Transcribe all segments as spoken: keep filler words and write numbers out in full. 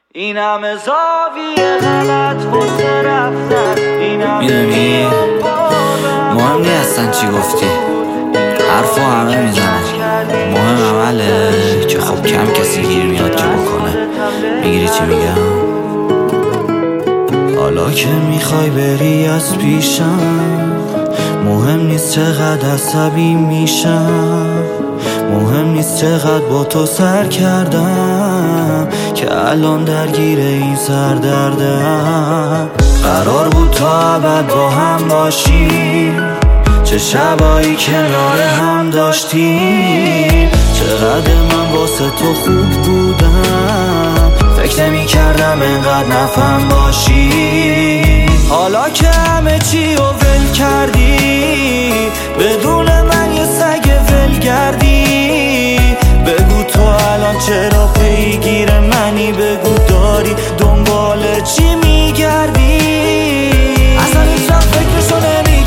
این همه زاویه غلط واسه رفتن، این همه میدونی مهم نی اصلا چی گفتی، حرفو همه میزنن، مهم عمله که خب کم کسی گیر میاد که بکنه. میگیری چی میگم؟ حالا که میخوای بری از پیشم، مهم نیست چقدر عصبی میشم، مهم نیست چقدر با تو سر کردم که الان درگیر این سردردم. قرار بود تا ابد با هم باشیم، چه شبایی کنار هم داشتیم، چقدر من واسه تو خوب بودم، فکر نمی کردم انقدر نفهم باشی. حالا که همه چی رو ول کردی، بدون من یه سگ ولگردی، بگو تو الان چرا پیگیر منی، بگو داری دنبال چی میگردی. اصلا هیچ وقت فکرشو نمی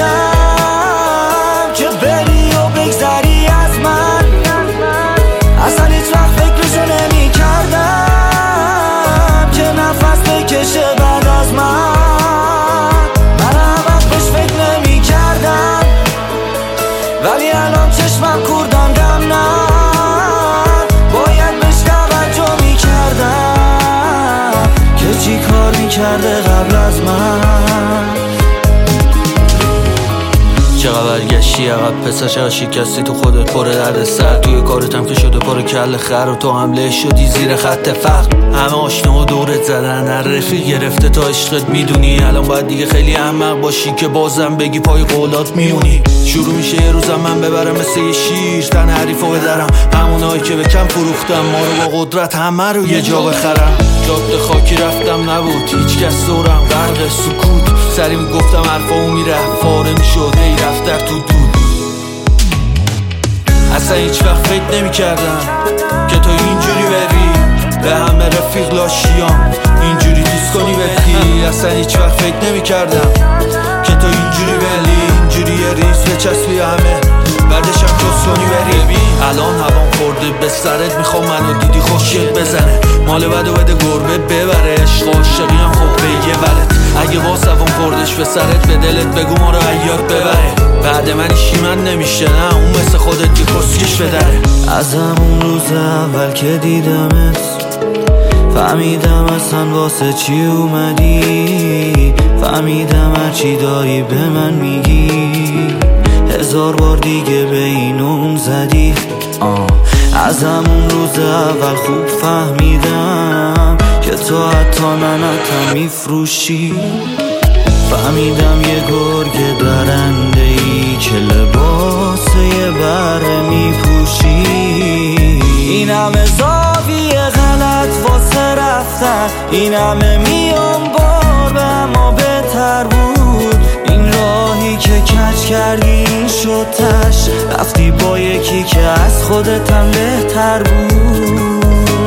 کردم که بری و بگذری از من، اصلا هیچ وقت فکرشو نمی کردم که نفس بکشه بعد از من. من هم بهش فکر نمی کردم، ولی الان چشمم کوردم دم نه، باید بهش توجه می کردم که چی کار می کرده قبل از من. چقدر برگشتی عقب پسر، چقدر شکستی تو خودت پر درد سر، توی کارتم که شده پر کل خر و تو حمله شدی زیر خط فقر. همه آشنا و دورت زدن، هر رفیق گرفته تا عشقت میدونی، الان باید دیگه خیلی احمق باشی که بازم بگی پای قولات میمونی. شروع میشه یه روزم من ببرم مثل یه شیر تن حریفو بدرم، همونایی که به کم فروختم ما رو با قدرت همه رو یه جا بخرم. جاده خاکی رفتم نبود هیچ کس دورم، غرق سکوت سری میگفتم حرفامو میرفت پاره میشد هی رفت در تو دود. اصلا هیچ وقت فکر نمی کردم که تو اینجوری بری به همه رفیق لاشیام اینجوری دوست کنی بری. اصلا هیچ وقت فکر نمی کردم که تو اینجوری بری، اینجوری یه ریز بچسبی همه بعدشم کس کنی بری. ببین الان هوام خورده به سرت، میخوام منو دیدی خوشیت بزنه، مال بدو بده گربه ببره، عشق عاشقی هم خب بگه ولد، اگه با سوام خوردش به سرت به دلت بگو ما رو عیاد ببره. بعد من ایشی من نمیشه، نه اون مثل خودت یه کسکش بدره. از همون روز اول که دیدمت فهمیدم اصلا واسه چی اومدی، فهمیدم هرچی داری به من میگی، هزار بار دیگه به این اون زدی. آه. از همون روز اول خوب فهمیدم که تو حتی منتم میفروشی، فهمیدم یه گرگ درنده ای که لباس یه بره میپوشی. این همه زاویه غلط واسه رفتن، این همه میام بار به اما بهتر بود، این راهی که کج کردی این شد تش، رفتی با یکی که از خودتم بهتر بود.